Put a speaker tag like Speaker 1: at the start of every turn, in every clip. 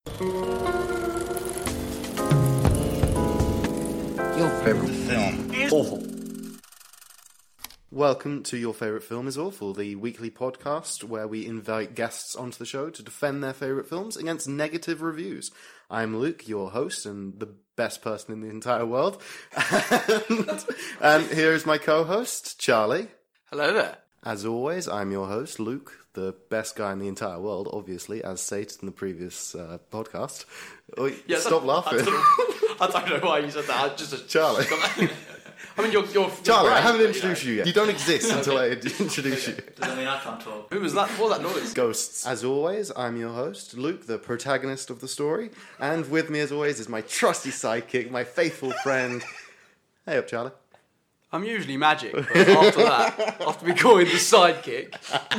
Speaker 1: Your favourite film is awful.
Speaker 2: Welcome to Your Favourite Film is Awful, the weekly podcast where we invite guests onto the show to defend their favourite films against negative reviews. I'm Luke, your host and the best person in the entire world. and here is my co-host, Charlie.
Speaker 3: Hello there.
Speaker 2: As always, I'm your host, Luke, the best guy in the entire world, obviously, as stated in the previous podcast. Oh,
Speaker 3: Yeah,
Speaker 2: stop laughing.
Speaker 3: I don't know why you said that.
Speaker 2: Charlie.
Speaker 3: I mean, you're
Speaker 2: Charlie,
Speaker 3: great,
Speaker 2: I haven't
Speaker 3: but,
Speaker 2: introduced you yet. You don't exist until I introduce you.
Speaker 1: Does that mean I can't talk?
Speaker 3: Who was that? What was that noise?
Speaker 2: Ghosts. As always, I'm your host, Luke, the protagonist of the story. And with me, as always, is my trusty sidekick, my faithful friend. Hey up, Charlie.
Speaker 3: I'm usually magic, but after that, after we call him the sidekick.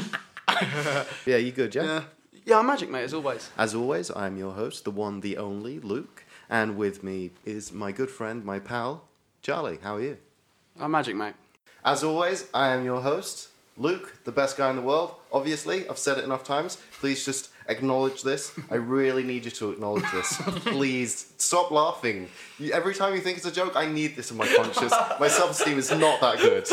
Speaker 2: Yeah, you good, yeah?
Speaker 3: Yeah, I'm magic, mate, as always.
Speaker 2: As always, I'm your host, the one, the only, Luke. And with me is my good friend, my pal, Charlie. How are you?
Speaker 3: I'm magic, mate.
Speaker 2: As always, I am your host, Luke, the best guy in the world. Obviously, I've said it enough times. Please just acknowledge this. I really need you to acknowledge this. Please, stop laughing. Every time you think it's a joke, I need this in my conscience. My self-esteem is not that good.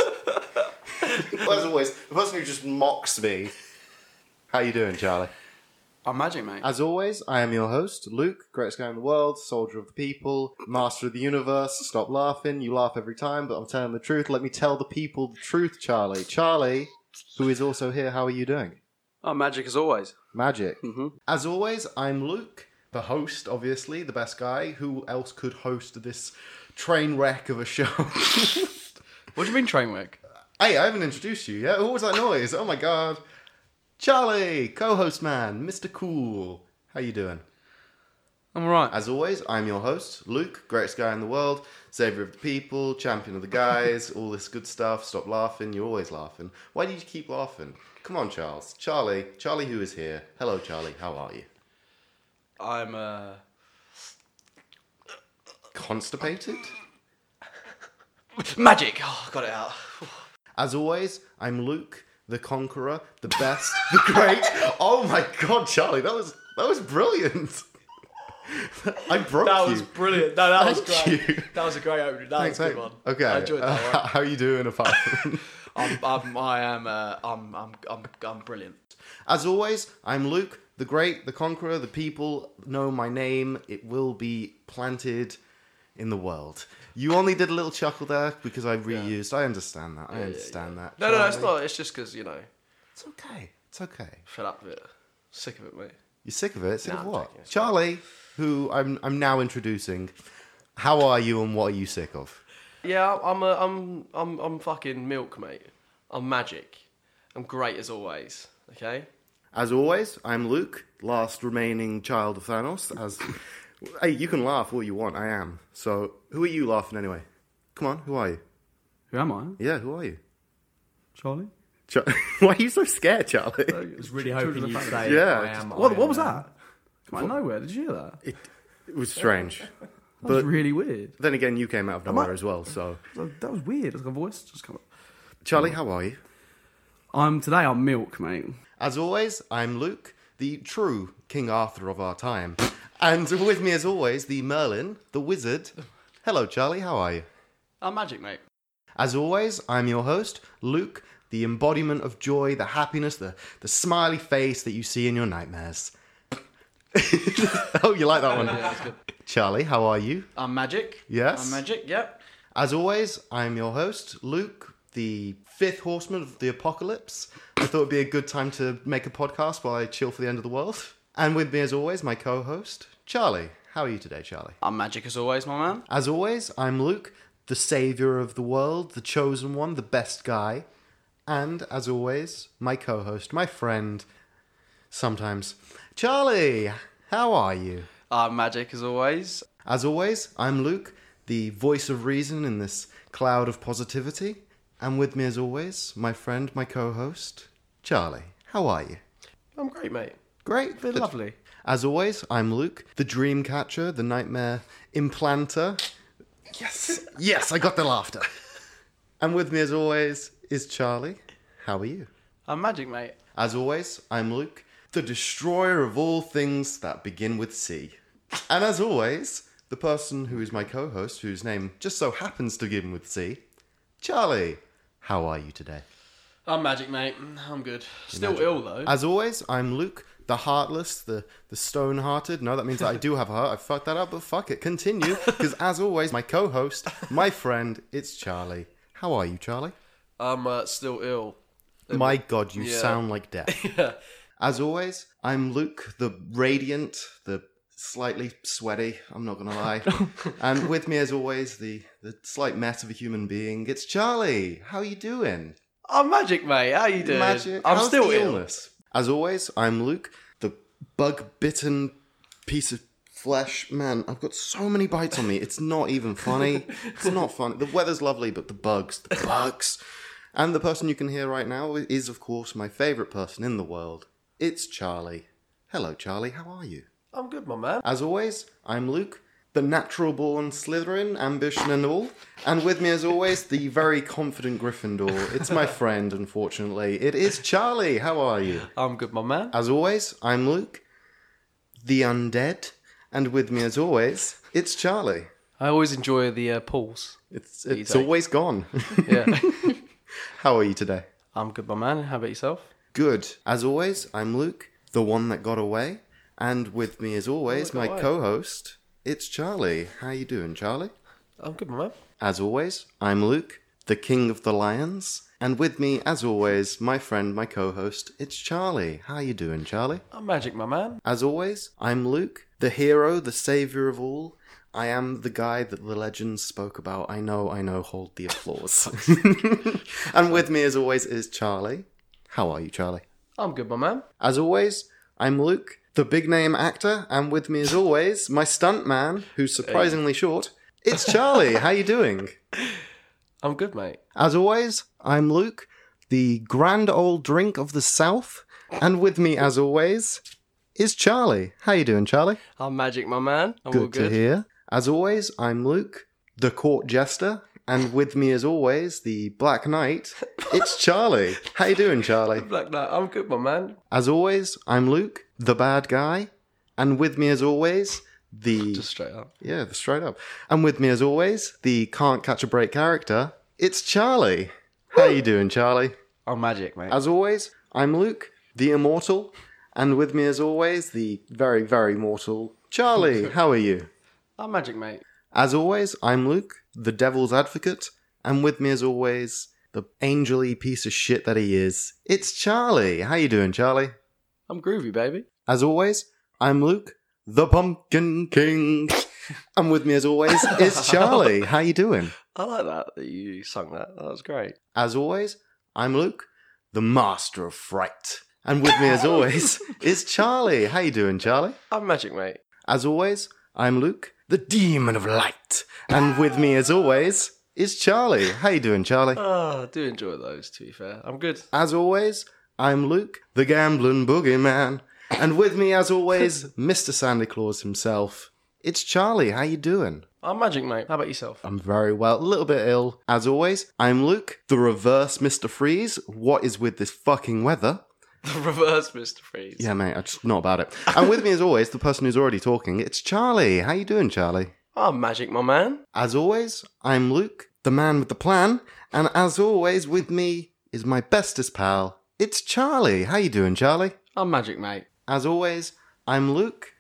Speaker 2: As always, the person who just mocks me. How you doing, Charlie?
Speaker 3: I'm magic, mate.
Speaker 2: As always, I am your host, Luke, greatest guy in the world, soldier of the people, master of the universe. Stop laughing. You laugh every time, but I'm telling the truth. Let me tell the people the truth, Charlie. Charlie, who is also here, how are you doing?
Speaker 3: I'm magic, as always.
Speaker 2: Magic.
Speaker 3: Mm-hmm.
Speaker 2: As always, I'm Luke, the host, obviously, the best guy. Who else could host this train wreck of a show?
Speaker 3: What do you mean, train wreck?
Speaker 2: Hey, I haven't introduced you yet. What was that noise? Oh my god. Charlie, co-host man, Mr. Cool. How you doing?
Speaker 3: I'm alright.
Speaker 2: As always, I'm your host, Luke, greatest guy in the world, saviour of the people, champion of the guys, all this good stuff. Stop laughing, you're always laughing. Why do you keep laughing? Come on, Charles. Charlie who is here. Hello, Charlie, how are you?
Speaker 3: I'm,
Speaker 2: Constipated?
Speaker 3: magic! Oh, got it out.
Speaker 2: As always, I'm Luke, the conqueror, the best, the great. Oh my god, Charlie, that was brilliant. I broke you.
Speaker 3: That was brilliant. No, that was
Speaker 2: Thank
Speaker 3: great.
Speaker 2: you.
Speaker 3: That was a great opening. That was a good one.
Speaker 2: Okay.
Speaker 3: I enjoyed that one.
Speaker 2: How are you doing apart from...
Speaker 3: I'm brilliant.
Speaker 2: As always, I'm Luke, the great, the conqueror, the people know my name. It will be planted in the world. You only did a little chuckle there because I reused. I understand that. I understand that.
Speaker 3: No, it's
Speaker 2: Charlie.
Speaker 3: not. It's just because,
Speaker 2: It's okay. It's okay.
Speaker 3: fed up with it. Sick of it, mate.
Speaker 2: You're sick of it? Sick
Speaker 3: No,
Speaker 2: of
Speaker 3: I'm
Speaker 2: what?
Speaker 3: joking, it's
Speaker 2: Charlie, who I'm now introducing. How are you and what are you sick of?
Speaker 3: Yeah, I'm fucking milk, mate. I'm magic. I'm great as always. Okay.
Speaker 2: As always, I'm Luke, last remaining child of Thanos. Hey, you can laugh all you want. I am. So, who are you laughing anyway? Come on, who are you?
Speaker 4: Who am I?
Speaker 2: Yeah, who are you?
Speaker 4: Charlie?
Speaker 2: Why are you so scared, Charlie?
Speaker 4: I was really hoping you'd say
Speaker 2: Yeah,
Speaker 4: I
Speaker 2: just-
Speaker 4: am.
Speaker 2: What
Speaker 4: was that? Come out of nowhere. Did you hear that?
Speaker 2: It was strange.
Speaker 4: That was
Speaker 2: But
Speaker 4: really weird.
Speaker 2: then again, you came out of nowhere as well, so...
Speaker 4: That was weird. It's like a voice just come up.
Speaker 2: Charlie, how are you?
Speaker 4: Today I'm milk, mate.
Speaker 2: As always, I'm Luke, the true King Arthur of our time. And with me, as always, the Merlin, the wizard. Hello, Charlie, how are you?
Speaker 3: I'm magic, mate.
Speaker 2: As always, I'm your host, Luke, the embodiment of joy, the happiness, the smiley face that you see in your nightmares. Oh, you like that one?
Speaker 3: Yeah, that's good.
Speaker 2: Charlie, how are you?
Speaker 3: I'm magic.
Speaker 2: Yes?
Speaker 3: I'm magic. Yep.
Speaker 2: As always, I'm your host, Luke, the fifth horseman of the apocalypse. I thought it'd be a good time to make a podcast while I chill for the end of the world. And with me, as always, my co-host, Charlie. How are you today, Charlie?
Speaker 3: I'm magic as always, my man.
Speaker 2: As always, I'm Luke, the saviour of the world, the chosen one, the best guy. And, as always, my co-host, my friend, sometimes, Charlie. How are you?
Speaker 3: I'm magic as always.
Speaker 2: As always, I'm Luke, the voice of reason in this cloud of positivity. And with me, as always, my friend, my co-host, Charlie. How are you?
Speaker 3: I'm great, mate.
Speaker 2: Great.
Speaker 3: Been lovely.
Speaker 2: As always, I'm Luke, the dream catcher, the nightmare implanter. Yes. Yes, I got the laughter. And with me, as always, is Charlie. How are you?
Speaker 3: I'm magic, mate.
Speaker 2: As always, I'm Luke, the destroyer of all things that begin with C. And as always, the person who is my co-host, whose name just so happens to begin with C, Charlie. How are you today?
Speaker 3: I'm magic, mate. I'm good. Still ill, though.
Speaker 2: As always, I'm Luke, the heartless, the stone-hearted. No, that means that I do have a heart. I fucked that up, but fuck it. Continue, because as always, my co-host, my friend, it's Charlie. How are you, Charlie?
Speaker 3: I'm still ill.
Speaker 2: My God, you sound like death.
Speaker 3: Yeah.
Speaker 2: As always, I'm Luke, the radiant, the slightly sweaty, I'm not going to lie. And with me, as always, the slight mess of a human being, it's Charlie. How are you doing?
Speaker 3: I'm magic, mate. How you doing?
Speaker 2: Magic.
Speaker 3: I'm
Speaker 2: How's
Speaker 3: still
Speaker 2: the
Speaker 3: ill.
Speaker 2: illness? As always, I'm Luke, the bug-bitten piece of flesh. Man, I've got so many bites on me. It's not even funny. It's not funny. The weather's lovely, but the bugs. And the person you can hear right now is, of course, my favourite person in the world. It's Charlie. Hello, Charlie. How are you?
Speaker 3: I'm good, my man.
Speaker 2: As always, I'm Luke, the natural-born Slytherin, ambition and all. And with me, as always, the very confident Gryffindor. It's my friend, unfortunately. It is Charlie. How are you?
Speaker 3: I'm good, my man.
Speaker 2: As always, I'm Luke, the undead. And with me, as always, it's Charlie.
Speaker 3: I always enjoy the pools.
Speaker 2: It's
Speaker 3: take.
Speaker 2: always gone.
Speaker 3: Yeah.
Speaker 2: How are you today?
Speaker 3: I'm good, my man. How about yourself?
Speaker 2: Good. As always, I'm Luke, the one that got away. And with me, as always, my co-host, it's Charlie. How you doing, Charlie?
Speaker 3: I'm good, my man.
Speaker 2: As always, I'm Luke, the king of the lions. And with me, as always, my friend, my co-host, it's Charlie. How you doing, Charlie?
Speaker 3: I'm magic, my man.
Speaker 2: As always, I'm Luke, the hero, the savior of all. I am the guy that the legends spoke about. I know, hold the applause. And with me, as always, is Charlie. How are you, Charlie?
Speaker 3: I'm good, my man.
Speaker 2: As always, I'm Luke, the big-name actor. And with me, as always, my stunt man, who's surprisingly short. It's Charlie. How you doing?
Speaker 3: I'm good, mate.
Speaker 2: As always, I'm Luke, the grand old drink of the South. And with me, as always, is Charlie. How you doing, Charlie?
Speaker 3: I'm magic, my man. I'm all
Speaker 2: Good
Speaker 3: good.
Speaker 2: to hear. As always, I'm Luke, the court jester. And with me, as always, the Black Knight. It's Charlie. How you doing, Charlie?
Speaker 3: Black Knight. I'm good, my man.
Speaker 2: As always, I'm Luke, the bad guy. And with me, as always, the...
Speaker 3: Just straight up.
Speaker 2: Yeah, straight up. And with me, as always, the can't catch a break character. It's Charlie. How you doing, Charlie?
Speaker 3: I'm magic, mate.
Speaker 2: As always, I'm Luke, the immortal. And with me, as always, the very, very mortal Charlie. How are you?
Speaker 3: I'm magic, mate.
Speaker 2: As always, I'm Luke, the devil's advocate. And with me, as always, the angel-y piece of shit that he is. It's Charlie. How you doing, Charlie?
Speaker 3: I'm groovy, baby.
Speaker 2: As always, I'm Luke, the Pumpkin King. And with me, as always, is Charlie. How you doing?
Speaker 3: I like that you sung that. That was great.
Speaker 2: As always, I'm Luke, the master of fright. And with me, as always, is Charlie. How you doing, Charlie?
Speaker 3: I'm magic, mate.
Speaker 2: As always, I'm Luke, the demon of light. And with me, as always, is Charlie. How you doing, Charlie?
Speaker 3: Oh, I do enjoy those, to be fair. I'm good.
Speaker 2: As always, I'm Luke, the gambling boogeyman. And with me, as always, Mr. Santa Claus himself. It's Charlie. How you doing?
Speaker 3: I'm magic, mate. How about yourself?
Speaker 2: I'm very well. A little bit ill. As always, I'm Luke, the reverse Mr. Freeze. What is with this fucking weather?
Speaker 3: The reverse Mr. Freeze.
Speaker 2: Yeah, mate, I'm just not about it. And with me, as always, the person who's already talking, it's Charlie. How you doing, Charlie?
Speaker 3: I'm magic, my man.
Speaker 2: As always, I'm Luke, the man with the plan. And as always, with me is my bestest pal. It's Charlie. How you doing, Charlie?
Speaker 3: I'm magic, mate.
Speaker 2: As always, I'm Luke,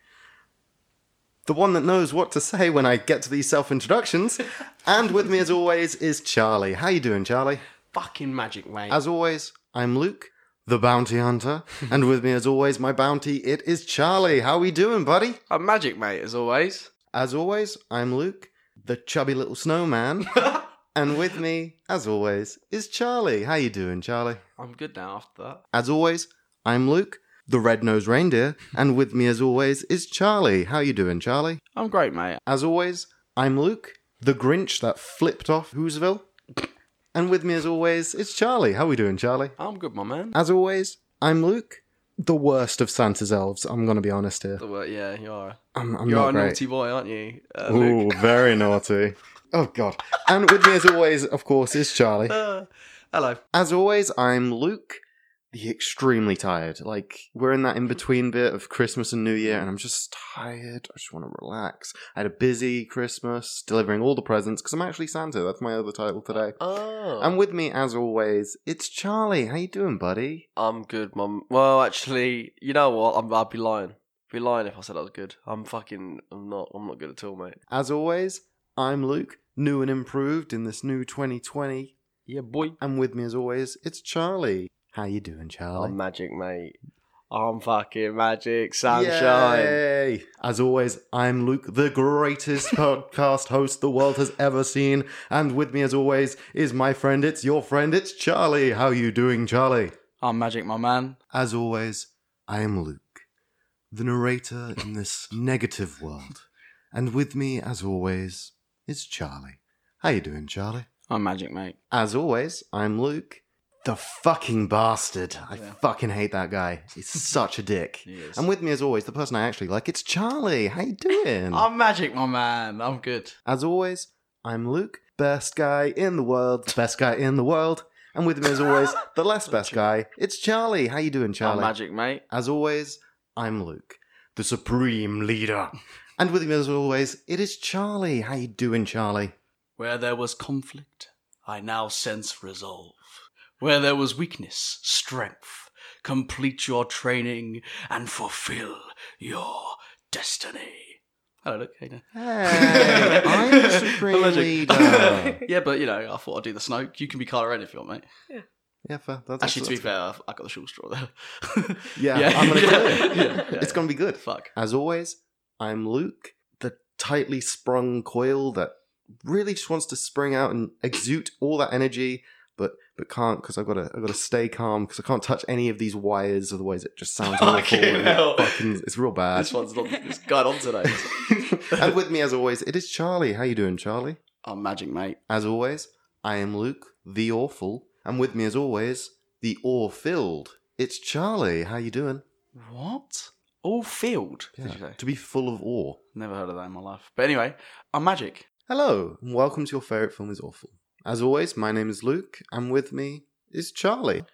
Speaker 2: the one that knows what to say when I get to these self-introductions. And with me, as always, is Charlie. How you doing, Charlie?
Speaker 3: Fucking magic, mate.
Speaker 2: As always, I'm Luke, the bounty hunter. And with me, as always, my bounty, it is Charlie. How we doing, buddy?
Speaker 3: I'm magic, mate, as always.
Speaker 2: As always, I'm Luke, the chubby little snowman. And with me, as always, is Charlie. How you doing, Charlie?
Speaker 3: I'm good now after that.
Speaker 2: As always, I'm Luke, the red-nosed reindeer. And with me, as always, is Charlie. How you doing, Charlie?
Speaker 4: I'm great, mate.
Speaker 2: As always, I'm Luke, the Grinch that flipped off Whoville. And with me, as always, is Charlie. How we doing, Charlie?
Speaker 3: I'm good, my man.
Speaker 2: As always, I'm Luke, the worst of Santa's elves. I'm going to be honest here.
Speaker 3: Yeah, you are.
Speaker 2: I'm
Speaker 3: You're
Speaker 2: not
Speaker 3: a
Speaker 2: great.
Speaker 3: naughty boy, aren't you,
Speaker 2: Ooh,
Speaker 3: Luke?
Speaker 2: very naughty. Oh, God. And with me, as always, of course, is Charlie.
Speaker 3: Hello.
Speaker 2: As always, I'm Luke, extremely tired. Like, we're in that in-between bit of Christmas and New Year, and I'm just tired. I just want to relax. I had a busy Christmas, delivering all the presents, because I'm actually Santa. That's my other title today.
Speaker 3: Oh.
Speaker 2: And with me, as always, it's Charlie. How you doing, buddy?
Speaker 3: I'm good, Mum. Well, actually, you know what? I'd be lying. I'd be lying if I said I was good. I'm not good at all, mate.
Speaker 2: As always, I'm Luke, new and improved in this new 2020.
Speaker 3: Yeah, boy.
Speaker 2: And with me, as always, it's Charlie. How you doing, Charlie?
Speaker 3: I'm magic, mate. I'm fucking magic. Sunshine.
Speaker 2: Yay! As always, I'm Luke, the greatest podcast host the world has ever seen. And with me, as always, is my friend, it's your friend, it's Charlie. How you doing, Charlie?
Speaker 4: I'm Magic, my man.
Speaker 2: As always, I am Luke, the narrator in this negative world. And with me, as always, is Charlie. How you doing, Charlie?
Speaker 4: I'm Magic, mate.
Speaker 2: As always, I'm Luke, the fucking bastard. I fucking hate that guy. He's such a dick.
Speaker 4: He is.
Speaker 2: And with me, as always, the person I actually like, it's Charlie. How you doing?
Speaker 4: I'm Magic, my man. I'm good.
Speaker 2: As always, I'm Luke, best guy in the world, best guy in the world. And with me, as always, the less best guy, it's Charlie. How you doing, Charlie?
Speaker 4: I'm Magic, mate.
Speaker 2: As always, I'm Luke, the supreme leader. And with me, as always, it is Charlie. How you doing, Charlie?
Speaker 4: Where there was conflict, I now sense resolve. Where there was weakness, strength. Complete your training and fulfill your destiny. Hello, Luke. How you doing?
Speaker 2: Hey, I'm the supreme
Speaker 4: Magic.
Speaker 2: leader.
Speaker 4: Yeah, but, I thought I'd do the Snoke. You can be Kylo Ren if you want, mate.
Speaker 2: Yeah, fair. That's,
Speaker 4: Actually, to be fair, I got the short straw there.
Speaker 2: Yeah, I'm gonna kill it.
Speaker 4: Yeah.
Speaker 2: It's gonna be good.
Speaker 4: Fuck.
Speaker 2: As always, I'm Luke, the tightly sprung coil that really just wants to spring out and exude all that energy, but can't because I've got to stay calm because I can't touch any of these wires, otherwise it just sounds awful.
Speaker 3: Fucking hell.
Speaker 2: It's real bad.
Speaker 3: This one's not. It's going on today.
Speaker 2: And with me, as always, it is Charlie. How you doing, Charlie?
Speaker 4: I'm Magic, mate.
Speaker 2: As always, I am Luke, the awful, and with me, as always, the awe-filled. It's Charlie. How you doing?
Speaker 4: What? All filled, did you say?
Speaker 2: To be full of awe.
Speaker 4: Never heard of that in my life. But anyway, I'm Magic.
Speaker 2: Hello, and welcome to Your Favourite Film is Awful. As always, my name is Luke, and with me is Charlie.